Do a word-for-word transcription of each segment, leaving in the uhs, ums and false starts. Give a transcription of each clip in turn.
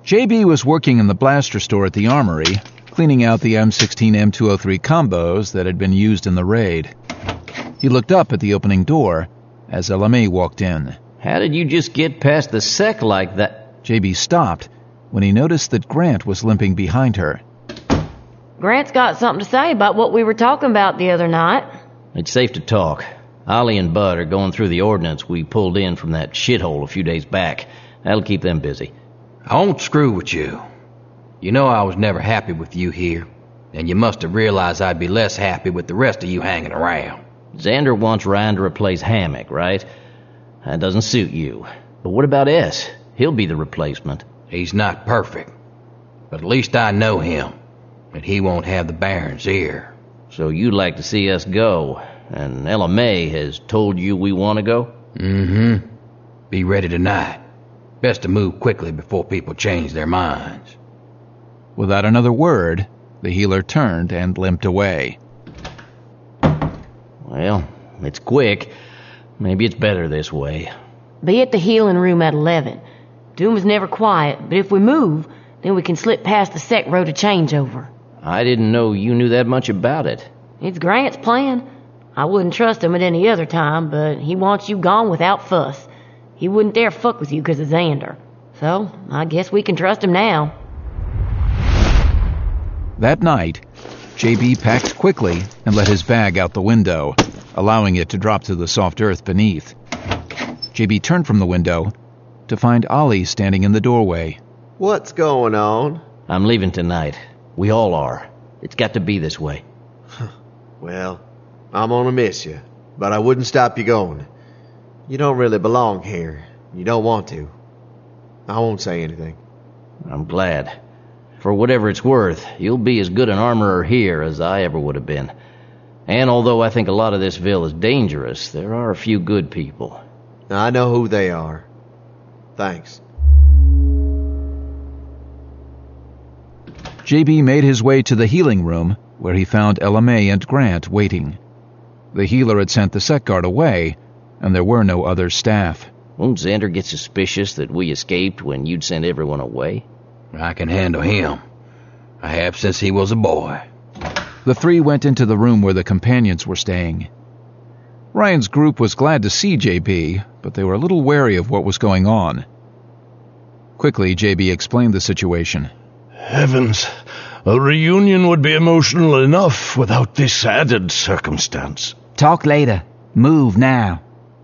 J B was working in the blaster store at the armory, cleaning out the M sixteen M two oh three combos that had been used in the raid. He looked up at the opening door as L M A walked in. How did you just get past the sec like that? J B stopped when he noticed that Grant was limping behind her. Grant's got something to say about what we were talking about the other night. It's safe to talk. Ollie and Bud are going through the ordnance we pulled in from that shithole a few days back. That'll keep them busy. I won't screw with you. You know I was never happy with you here, and you must have realized I'd be less happy with the rest of you hanging around. Xander wants Ryan to replace Hammock, right? That doesn't suit you. But what about S? He'll be the replacement. He's not perfect, but at least I know him, and he won't have the Baron's ear. So you'd like to see us go, and L M A has told you we want to go? Mm-hmm. Be ready tonight. Best to move quickly before people change their minds. Without another word, the healer turned and limped away. Well, it's quick. Maybe it's better this way. Be at the healing room at eleven. Doom is never quiet, but if we move, then we can slip past the sec road to changeover. I didn't know you knew that much about it. It's Grant's plan. I wouldn't trust him at any other time, but he wants you gone without fuss. He wouldn't dare fuck with you because of Xander. So, I guess we can trust him now. That night, J B packed quickly and let his bag out the window, allowing it to drop to the soft earth beneath. J B turned from the window to find Ollie standing in the doorway. What's going on? I'm leaving tonight. We all are. It's got to be this way. Well, I'm gonna miss you, but I wouldn't stop you going. You don't really belong here. You don't want to. I won't say anything. I'm glad. For whatever it's worth, you'll be as good an armorer here as I ever would have been. And although I think a lot of this ville is dangerous, there are a few good people. I know who they are. Thanks. J B made his way to the healing room, where he found L M A and Grant waiting. The healer had sent the sec guard away, and there were no other staff. Won't Xander get suspicious that we escaped when you'd sent everyone away? I can handle him. I have since he was a boy. The three went into the room where the companions were staying. Ryan's group was glad to see J B, but they were a little wary of what was going on. Quickly, J B explained the situation. Heavens, a reunion would be emotional enough without this added circumstance. Talk later. Move now.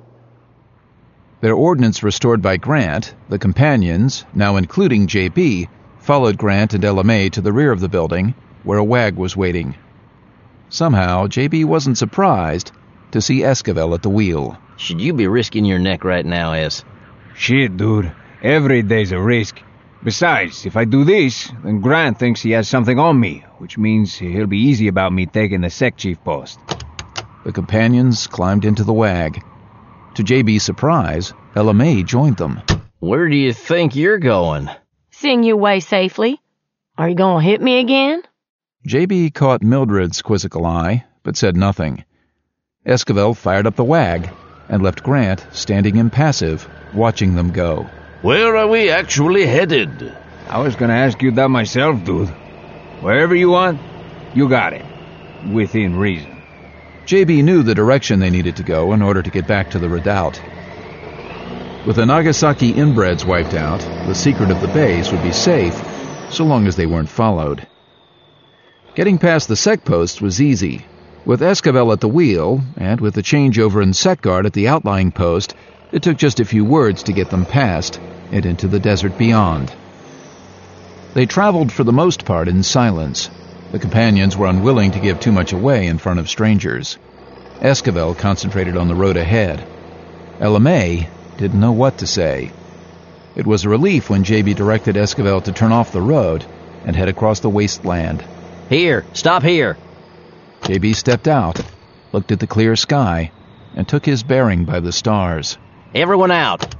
Their ordnance restored by Grant, the companions, now including J B, followed Grant and L M A to the rear of the building, where a wag was waiting. Somehow, J B wasn't surprised to see Esquivel at the wheel. Should you be risking your neck right now, S? Shit, dude. Every day's a risk. Besides, if I do this, then Grant thinks he has something on me, which means he'll be easy about me taking the sec chief post. The companions climbed into the wag. To J B's surprise, L M A joined them. Where do you think you're going? Seeing you away safely. Are you gonna hit me again? J B caught Mildred's quizzical eye, but said nothing. Esquivel fired up the wag and left Grant standing impassive, watching them go. Where are we actually headed? I was gonna ask you that myself, dude. Wherever you want, you got it. Within reason. J B knew the direction they needed to go in order to get back to the redoubt. With the Nagasaki inbreds wiped out, the secret of the base would be safe, so long as they weren't followed. Getting past the sec posts was easy. With Esquivel at the wheel, and with the changeover in sec guard at the outlying post, it took just a few words to get them past and into the desert beyond. They traveled for the most part in silence. The companions were unwilling to give too much away in front of strangers. Esquivel concentrated on the road ahead. L M A didn't know what to say. It was a relief when J B directed Esquivel to turn off the road and head across the wasteland. Here, stop here. J B stepped out, looked at the clear sky, and took his bearing by the stars. Everyone out.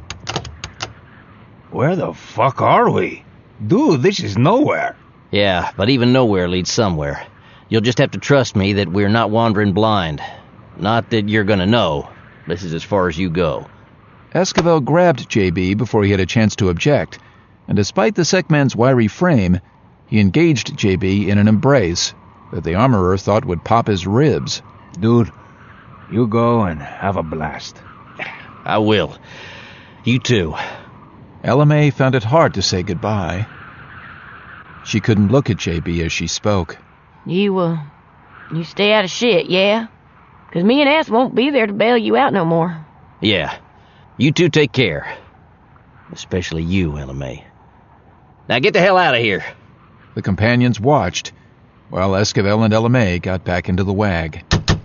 Where the fuck are we? Dude, this is nowhere. Yeah, but even nowhere leads somewhere. You'll just have to trust me that we're not wandering blind. Not that you're gonna know. This is as far as you go. Esquivel grabbed J B before he had a chance to object, and despite the Sekman's wiry frame, he engaged J B in an embrace that the armorer thought would pop his ribs. Dude, you go and have a blast. I will. You too. Ella May found it hard to say goodbye. She couldn't look at J B as she spoke. You, uh, you stay out of shit, yeah? 'Cause me and S won't be there to bail you out no more. Yeah. You two take care. Especially you, Ella May. Now get the hell out of here. The companions watched while Esquivel and Ella May got back into the wag.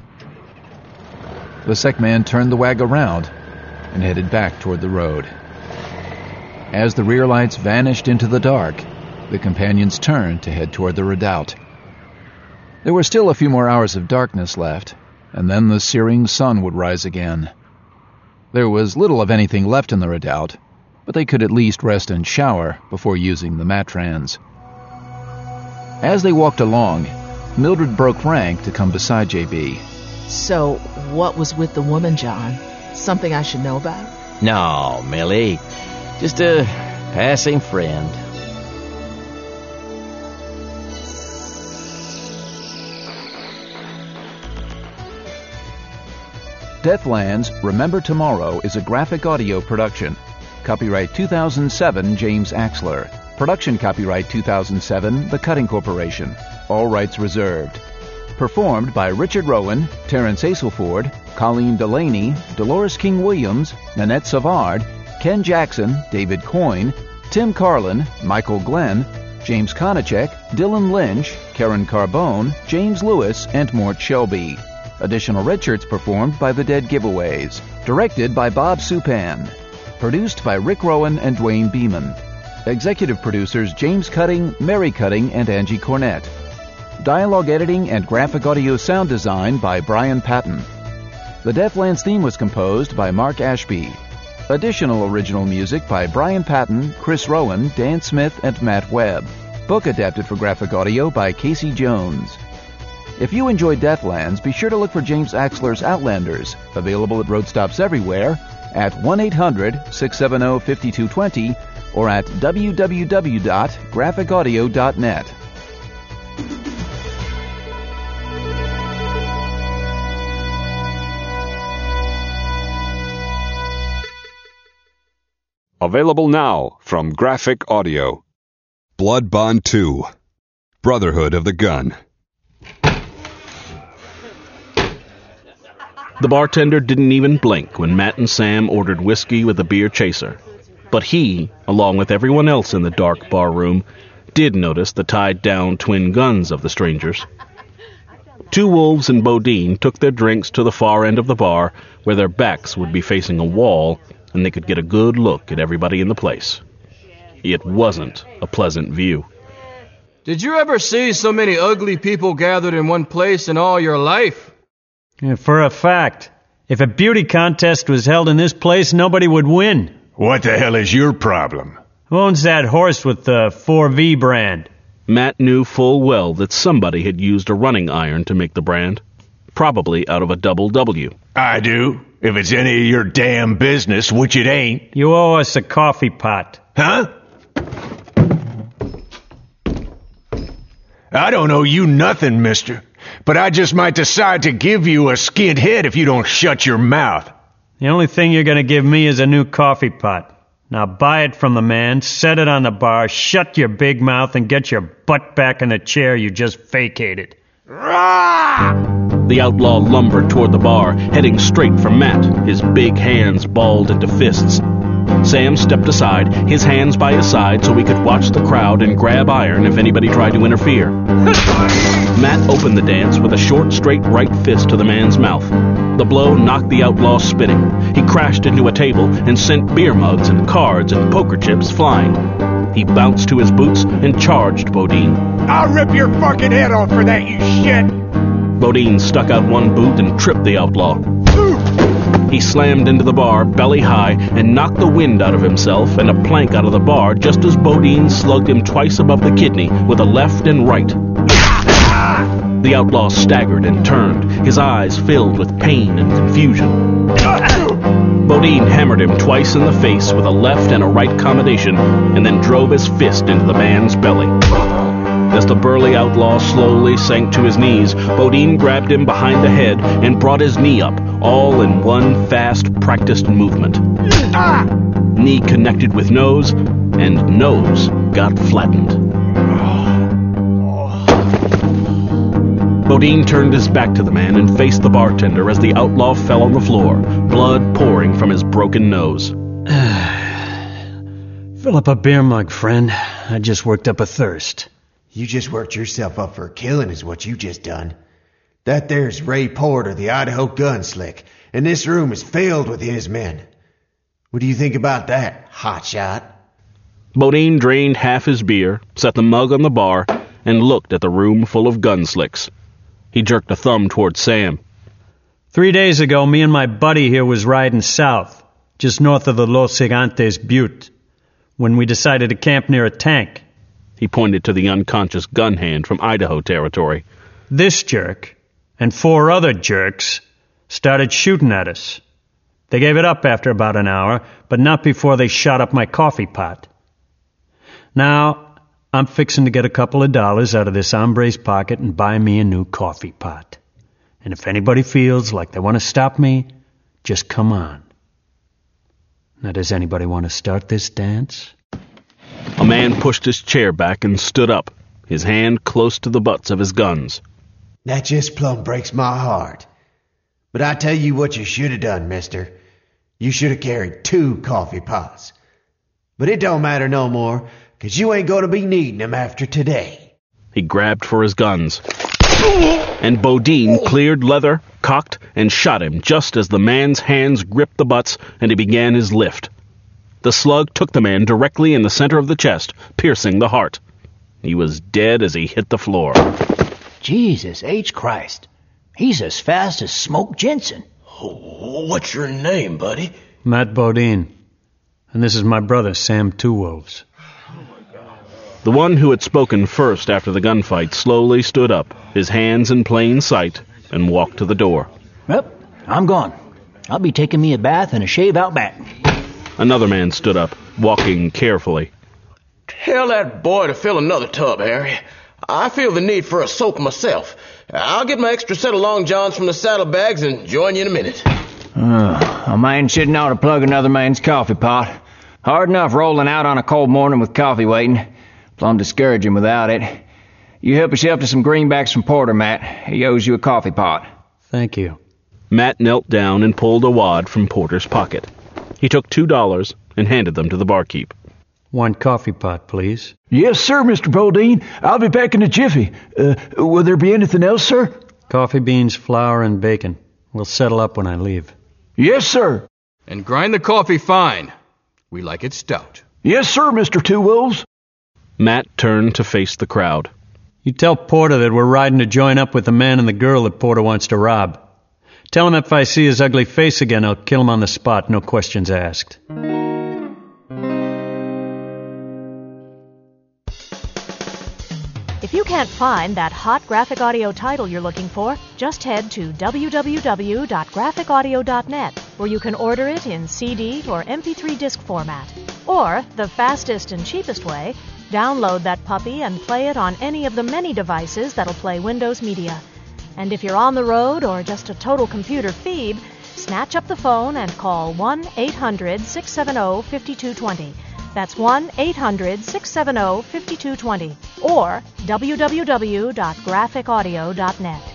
The Sekman turned the wag around and headed back toward the road. As the rear lights vanished into the dark, the companions turned to head toward the redoubt. There were still a few more hours of darkness left, and then the searing sun would rise again. There was little of anything left in the redoubt, but they could at least rest and shower before using the Matrans. As they walked along, Mildred broke rank to come beside J B. So, what was with the woman, John? Something I should know about? No, Millie. Just a passing friend. Deathlands Remember Tomorrow is a graphic audio production. Copyright two thousand seven, James Axler. Production copyright two thousand seven, The Cutting Corporation. All rights reserved. Performed by Richard Rowan, Terrence Aselford, Colleen Delaney, Dolores King-Williams, Nanette Savard, Ken Jackson, David Coyne, Tim Carlin, Michael Glenn, James Konachek, Dylan Lynch, Karen Carbone, James Lewis, and Mort Shelby. Additional red shirts performed by the Dead Giveaways. Directed by Bob Supan. Produced by Rick Rowan and Dwayne Beeman. Executive producers James Cutting, Mary Cutting, and Angie Cornett. Dialogue editing and graphic audio sound design by Brian Patton. The Deathlands theme was composed by Mark Ashby. Additional original music by Brian Patton, Chris Rowan, Dan Smith, and Matt Webb. Book adapted for graphic audio by Casey Jones. If you enjoyed Deathlands, be sure to look for James Axler's Outlanders, available at roadstops everywhere, at one eight hundred, six seven zero, five two two zero or at w w w dot graphic audio dot net. Available now from Graphic Audio. Blood Bond two. Brotherhood of the Gun. The bartender didn't even blink when Matt and Sam ordered whiskey with a beer chaser. But he, along with everyone else in the dark bar room, did notice the tied-down twin guns of the strangers. Two Wolves and Bodine took their drinks to the far end of the bar, where their backs would be facing a wall, and they could get a good look at everybody in the place. It wasn't a pleasant view. Did you ever see so many ugly people gathered in one place in all your life? Yeah, for a fact. If a beauty contest was held in this place, nobody would win. What the hell is your problem? Who owns that horse with the four V brand? Matt knew full well that somebody had used a running iron to make the brand. Probably out of a double W. I do. If it's any of your damn business, which it ain't. You owe us a coffee pot. Huh? I don't owe you nothing, mister. But I just might decide to give you a skinned head if you don't shut your mouth. The only thing you're going to give me is a new coffee pot. Now buy it from the man, set it on the bar, shut your big mouth, and get your butt back in the chair you just vacated. The outlaw lumbered toward the bar, heading straight for Matt, his big hands balled into fists. Sam stepped aside, his hands by his side, so he could watch the crowd and grab iron if anybody tried to interfere. Matt opened the dance with a short, straight right fist to the man's mouth. The blow knocked the outlaw spinning. He crashed into a table and sent beer mugs and cards and poker chips flying. He bounced to his boots and charged Bodine. I'll rip your fucking head off for that, you shit! Bodine stuck out one boot and tripped the outlaw. He slammed into the bar, belly high, and knocked the wind out of himself and a plank out of the bar just as Bodine slugged him twice above the kidney with a left and right. The outlaw staggered and turned, his eyes filled with pain and confusion. Bodine hammered him twice in the face with a left and a right combination, and then drove his fist into the man's belly. As the burly outlaw slowly sank to his knees, Bodine grabbed him behind the head and brought his knee up, all in one fast, practiced movement. Knee connected with nose, and nose got flattened. Bodine turned his back to the man and faced the bartender as the outlaw fell on the floor, blood pouring from his broken nose. Fill up a beer mug, friend. I just worked up a thirst. You just worked yourself up for a killing is what you just done. That there's Ray Porter, the Idaho gunslick, and this room is filled with his men. What do you think about that, hotshot? Bodine drained half his beer, set the mug on the bar, and looked at the room full of gunslicks. He jerked a thumb toward Sam. Three days ago, me and my buddy here was riding south, just north of the Los Gigantes Butte, when we decided to camp near a tank. He pointed to the unconscious gun hand from Idaho territory. This jerk and four other jerks started shooting at us. They gave it up after about an hour, but not before they shot up my coffee pot. Now, I'm fixing to get a couple of dollars out of this hombre's pocket and buy me a new coffee pot. And if anybody feels like they want to stop me, just come on. Now, does anybody want to start this dance? A man pushed his chair back and stood up, his hand close to the butts of his guns. That just plumb breaks my heart. But I tell you what you should have done, mister. You should have carried two coffee pots. But it don't matter no more, 'cause you ain't gonna be needing them after today. He grabbed for his guns. And Bodine cleared leather, cocked, and shot him just as the man's hands gripped the butts and he began his lift. The slug took the man directly in the center of the chest, piercing the heart. He was dead as he hit the floor. Jesus H. Christ. He's as fast as Smoke Jensen. Oh, what's your name, buddy? Matt Bodine. And this is my brother, Sam Two Wolves. The one who had spoken first after the gunfight slowly stood up, his hands in plain sight, and walked to the door. Yep, I'm gone. I'll be taking me a bath and a shave out back. Another man stood up, walking carefully. Tell that boy to fill another tub, Harry. I feel the need for a soak myself. I'll get my extra set of long johns from the saddlebags and join you in a minute. Uh, a man shouldn't ought to plug another man's coffee pot. Hard enough rolling out on a cold morning with coffee waiting. Plumb discouraging without it. You help yourself to some greenbacks from Porter, Matt. He owes you a coffee pot. Thank you. Matt knelt down and pulled a wad from Porter's pocket. He took two dollars and handed them to the barkeep. One coffee pot, please. Yes, sir, Mister Bodine. I'll be back in a jiffy. Uh, will there be anything else, sir? Coffee beans, flour, and bacon. We'll settle up when I leave. Yes, sir. And grind the coffee fine. We like it stout. Yes, sir, Mister Two Wolves. Matt turned to face the crowd. You tell Porter that we're riding to join up with the man and the girl that Porter wants to rob. Tell him if I see his ugly face again, I'll kill him on the spot, no questions asked. If you can't find that hot graphic audio title you're looking for, just head to w w w dot graphic audio dot net, where you can order it in C D or M P three disc format. Or, the fastest and cheapest way, download that puppy and play it on any of the many devices that'll play Windows Media. And if you're on the road or just a total computer phoebe, snatch up the phone and call one eight hundred six seven zero five two two zero. That's one eight hundred six seven zero five two two zero. Or w w w dot graphic audio dot net.